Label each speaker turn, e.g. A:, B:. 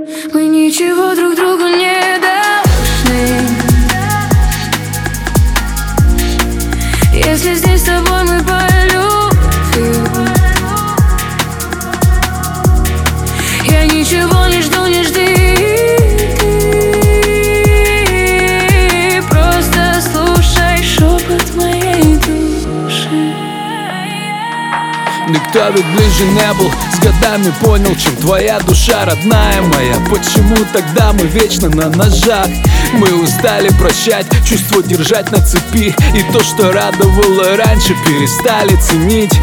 A: Мы ничего друг другу не должны. Если здесь с тобой мы полюбим, я ничего не жду, не жди. Просто слушай шепот моей души.
B: Никто ведь ближе не был, с годами понял, чем твоя душа, родная моя. Почему тогда мы вечно на ножах? Мы устали прощать, чувство держать на цепи, и то, что радовало раньше, перестали ценить.